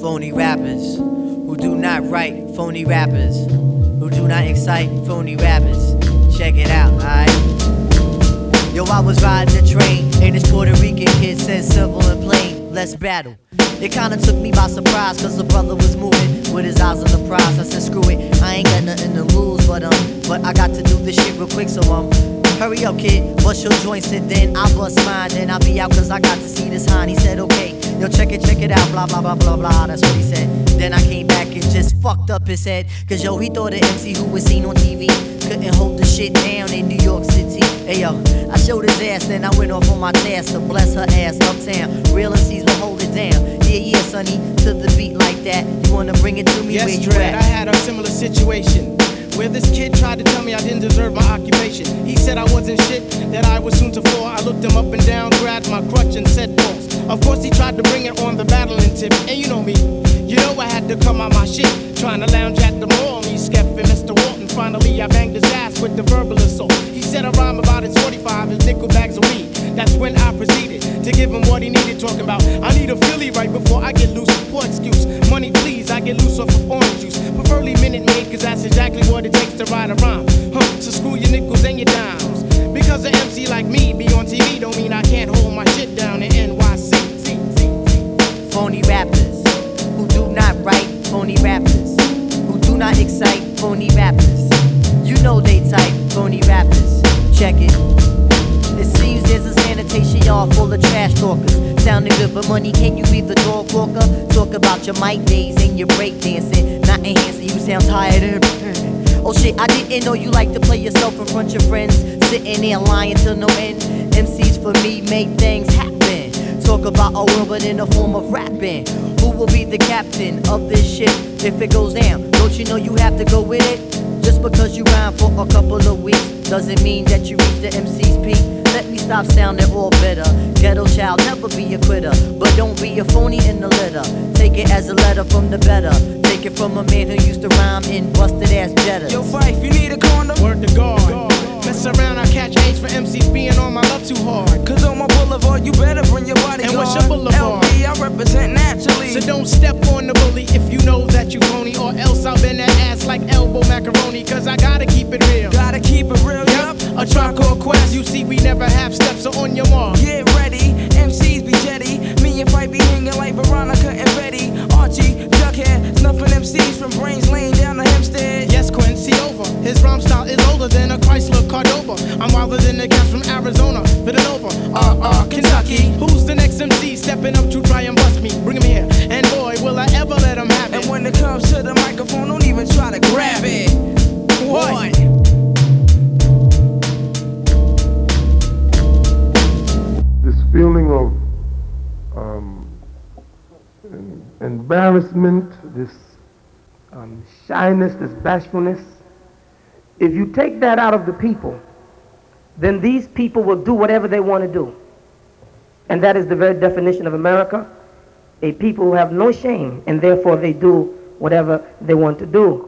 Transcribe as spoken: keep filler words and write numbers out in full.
Phony rappers who do not write, phony rappers who do not excite, phony rappers. Check it out, alright? Yo, I was riding the train, and this Puerto Rican kid said simple and plain, let's battle. It kinda took me by surprise, cause the brother was moving with his eyes on the prize. I said screw it, I ain't got nothing to lose, but um, but I got to do this shit real quick, so um, hurry up kid, bust your joints and then I'll bust mine. Then I'll be out cause I got to see this hind. He said okay, yo check it, check it out, blah blah blah blah blah, that's what he said. Then I came back and just fucked up his head, cause yo he thought an M C who was seen on T V couldn't hold the shit down in New York City. Hey yo, I showed his ass, then I went off on my task to bless her ass uptown. Real M Cs will hold it down. Yeah, yeah, sonny, to the beat like that. You wanna bring it to me? Yes, where you Dread, at? I had a similar situation where this kid tried to tell me I didn't deserve my occupation. He said I wasn't shit, that I was soon to fall. I looked him up and down, grabbed my crutch and said false. Of course he tried to bring it on the battling tip, and you know me, you know I had to come out my shit. Trying to lounge at the mall, me, Skep and Mister Walton. Finally I banged his ass with the verbal assault. He said a rhyme about his forty-five, his nickel bags of weed. That's when I proceeded to give him what he needed, talking about I need a Philly right before I get loose. Poor excuse, money please, I get loose off of orange juice. Preferably Minute Maid, cause that's exactly what it takes to write a rhyme. Huh, so screw your nickels and your dimes. Because an M C like me be on T V don't mean I can't hold my shit down in N Y C. Phony rappers who do not write, phony rappers who do not excite, phony rappers. You know they type, phony rappers. Check it. It seems there's a sanitation yard full of trash talkers. Sounding good for money, can you be the dog walker? Talk about your mic days and your break dancing. Not enhancing, you sound tired and oh shit, I didn't know you like to play yourself in front of your friends. Sitting there lying till no end. M Cs for me make things happen. Talk about a world but in the form of rapping. Who will be the captain of this shit if it goes down? Don't you know you have to go with it? Just because you rhyme for a couple of weeks doesn't mean that you reach the M C's peak. Let me stop sounding all bitter. Ghetto child, never be a quitter, but don't be a phony in the litter. Take it as a letter from the better. Take it from a man who used to rhyme in busted ass Jetta. Yo, Fife, you need a condom? Word to God. Mess around, I catch AIDS for M Cs being on my love too hard. Cause on my boulevard, you better bring your body. And what's your boulevard? L P, I represent naturally. So don't step on the bully if you know that you phony, or else I'll bend that ass like elbow macaroni. Cause I gotta keep it real. Gotta keep it real, yup. A Tribe Called Quest, you see we never have steps, so on your mark. Get ready, M Cs be jetty. Me and Fife be hanging like Veronica and Betty. Archie, Jughead, snuffing M Cs from Brains Lane down to Hempstead. Yes, Quincy over. His rhyme style is older than a Chrysler Cordova. I'm wilder than the cats from Arizona, Villanova, uh, uh, Kentucky. Who's the next M C stepping up to try and bust me? Bring him here, and boy, will I ever let him have it. And when it comes to the microphone, don't even try to grab it. What? This feeling of um, em- embarrassment, this um, shyness, this bashfulness, if you take that out of the people, then these people will do whatever they want to do. And that is the very definition of America, a people who have no shame, and therefore they do whatever they want to do.